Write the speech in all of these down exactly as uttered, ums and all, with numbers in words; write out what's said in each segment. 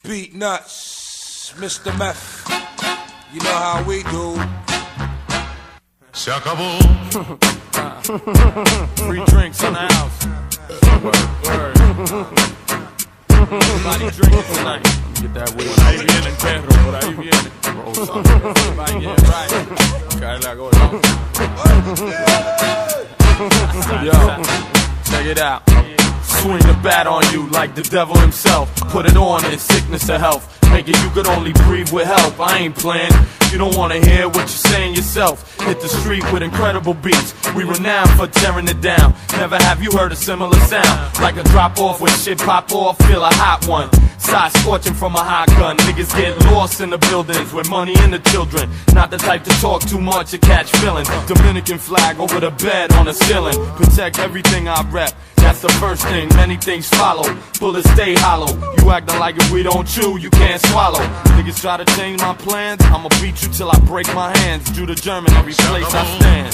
Beat Nuts, Mister Meth. You know how we do. Se acabó. Free drinks in the house. Word, word. Everybody drinking tonight. Get that weed. Por ahí viene el perro, por ahí viene. Everybody get right. Cae la gorda. Yo, check it out. Swing the bat on you like the devil himself. Put it on in sickness or health. Make it you could only breathe with help. I ain't playing. You don't wanna hear what you're saying yourself. Hit the street with incredible beats. We renowned for tearing it down. Never have you heard a similar sound. Like a drop off when shit pop off. Feel a hot one. Side scorching from a hot gun. Niggas get lost in the buildings with money and the children. Not the type to talk too much or catch feelings. Dominican flag over the bed on the ceiling. Protect everything I rep. That's the first thing, many things follow. Bullets stay hollow. You acting like if we don't chew, you can't swallow. Niggas try to change my plans, I'ma beat you till I break my hands. Jew to German every place I stand.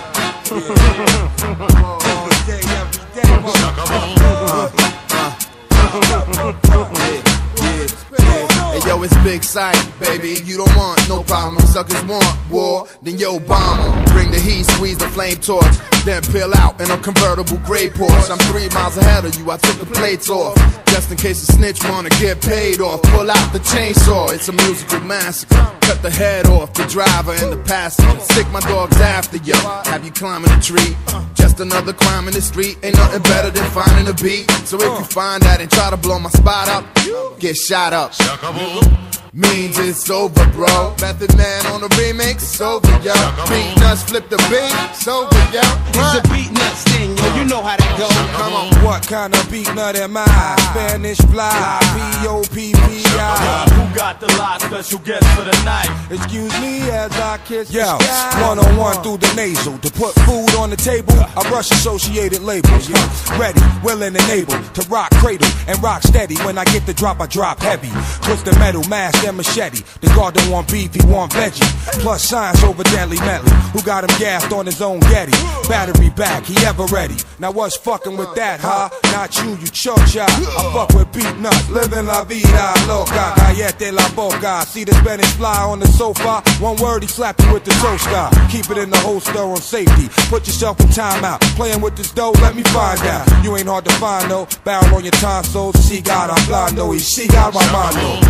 Hey yo, it's Big Sight, baby. You don't want no problem. Suckers want war, then yo bomb. Bring the heat, squeeze the flame torch, then peel out in a convertible gray Porsche. I'm three miles ahead of you. I took the plates off, just in case the snitch wanna get paid off. Pull out the chainsaw. It's a musical massacre. Cut the head off the driver and the passenger. Sick my dogs after you. Have you climbing a tree? Just another crime in the street. Ain't nothing better than finding a beat. So if you find that and try to blow my spot up, get shot up. Means it's over, bro. Method Man on the remix, it's over, yo. Beat Nuts flip the beat, it's over, yo. It's a Beat Nuts thing, yo. You know how that go. Come on. What kind of beat nut am I? Spanish fly, P O P P I. Who got the lie? Special guest for the night. Excuse me as I kiss Yo, the sky. One on one through the nasal. To put food on the table, I rush associated labels. Yeah. Ready, willing and able to rock cradle and rock steady. When I get the drop, I drop heavy. Twisted metal, mask and machete. The guard don't want beef, he want veggie. Plus science over deadly medley. Who got him gassed on his own Getty? Battery back, he ever ready. Now what's fucking with that, huh? Not you, you chocha. I fuck with Beat Nuts, living la vida loca. Gallete la boca. See the Spanish fly on the sofa. One word, he slapped you with the toaster. Keep it in the holster on safety. Put yourself in timeout. Playing with this dough, let me find out. You ain't hard to find, no. Barrel on your tonsils. She got I'm blind, no. She got my mind, no.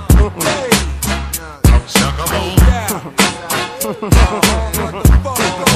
Se acabó.